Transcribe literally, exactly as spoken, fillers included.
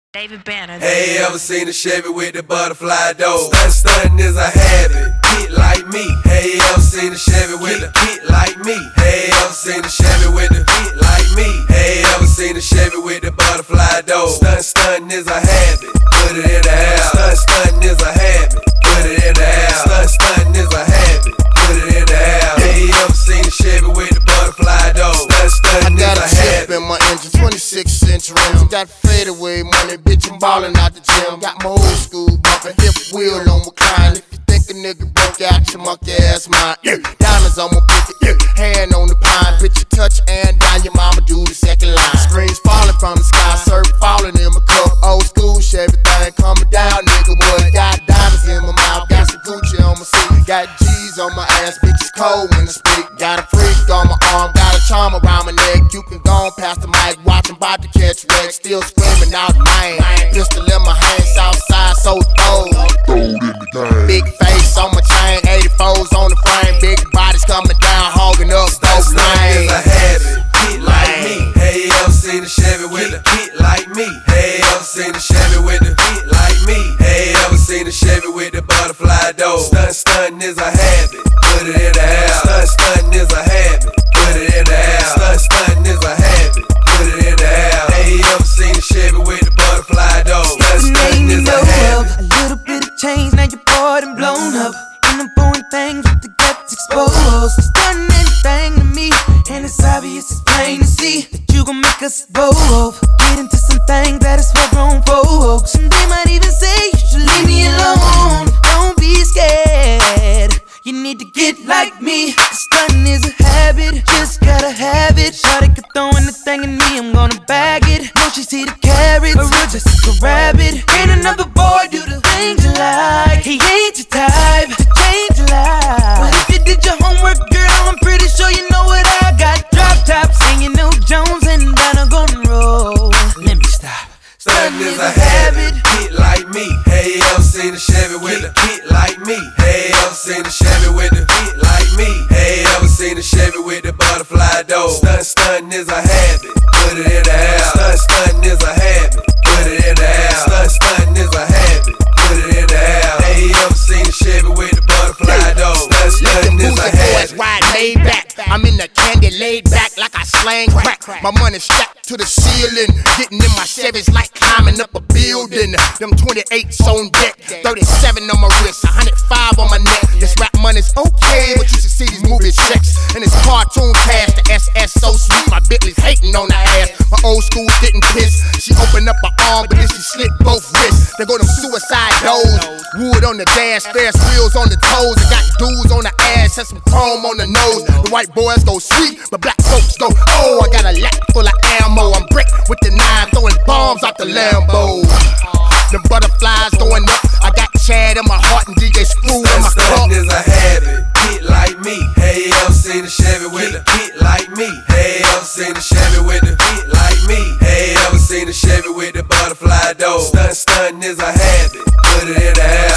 David Banner. Hey, ever seen a Chevy with the butterfly door? Stunt, stuntin' is a habit, hit like me. Hey, ever seen a Chevy with a hit like me? Hey, ever seen a Chevy with a hit like me? Hey, ever seen a Chevy with the butterfly door? Stunt, stuntin' is a habit, put it in the air. Stunt, stuntin' is a habit, put it in the air. Stunt, stuntin' is a habit, put it in the air. Hey, ever seen a Chevy with the butterfly door? Stunt, stuntin' is a habit. In my engine, twenty-six inch rims. Got fadeaway money, bitch, I'm ballin' out the gym. Got my old school bumpin', hip wheel on recline. If you think a nigga broke out, your monkey ass mine. Yeah. Diamonds on my pinky, yeah. Hand on the pine. Bitch, you touch and down, your mama do the second line. Screens falling from the sky, surf falling in my cup. Old school, Chevy thing coming down, nigga. What? Got diamonds in my mouth, got some Gucci on my seat. Got G's on my ass, bitch, it's cold when I speak. Got a freak on my arm, got a charm around my neck. You can go on past the mic, watch 'em bout to catch wreck. Still screaming out mine. Pistol in my hand, south side, so cold. Big face on my chain, eighty-fours on the frame. Big bodies coming down, hogging up those lanes. Is a habit, hit like me. Hey, ever seen a Chevy with a hit like me? Hey, ever seen a Chevy with a hit like me? Hey, ever seen a Chevy with the butterfly door? Stunt, stuntin' is a habit, put it in the air. Stunt, stuntin' is a habit, put it in the air. Stunt, stuntin' is a habit, put it in the air. Hey, ever seen a Chevy with the butterfly door? Stunt, stuntin' is a habit. A little bit of change, now you're bored and blown up. And I'm doing things with the guts exposed. Stunning anything to me, and it's obvious, it's plain to see that you gon' make us both get into some things that is for grown folks. And they might even say you should leave me alone. Don't be scared, you need to get like me. Stunning is a habit, just gotta have it. Shawty could throw anything in me, I'm gonna bag it. No, she see the carrots, a real Jessica Rabbit. Ain't another boy do the things you like. He ain't your type to change your life. But if you did your homework, girl, I'm pretty sure you know what I got. Drop tops, and you know Jones and down a golden road. Let me stop. Stuntin' is a habit, hit like me. Hey, ever seen a Chevy with a hit like me? Hey, ever seen a Chevy with a hit like me? Hey, ever seen a Chevy with the butterfly door? Stunt, stuntin' is a habit, put it in the air. Stunt, stuntin' is a habit, put it in the air. Stunt, stuntin' is a habit, put it in the air. Hey, ever seen a Chevy with the butterfly door? Stunt, stuntin' is a habit. Ride laid back, I'm in the candy laid back like I slang crack. My money strapped to the ceiling, getting in my Chevys like climbing up a building. Them twenty-eights on deck, thirty-seven on my wrist, one hundred five on my neck. This rap money's okay, but you should see these movie checks and this cartoon cash. The S S so sweet, my Bentley's hating on her ass. My old school didn't piss. She opened up her arm, but then she slit both wrists. They go them suicide doors, wood on the dash, Ferris wheels on the toes. I got dudes on the ass, and some chrome on the nose. The white boys go sweet, but black folks go, oh, I got a lap full of ammo. I'm brick with the nine, throwing bombs out the Lambo. The butterflies going up, I got Chad in my heart and D J Screw in my cup. Stuntin' is a habit, hit like me. Hey, ever seen a Chevy with a hit like me? Hey, ever seen a Chevy with a hit like me? Hey, ever seen a Chevy with the butterfly door? Stunt, stuntin' is a habit, put it in the air.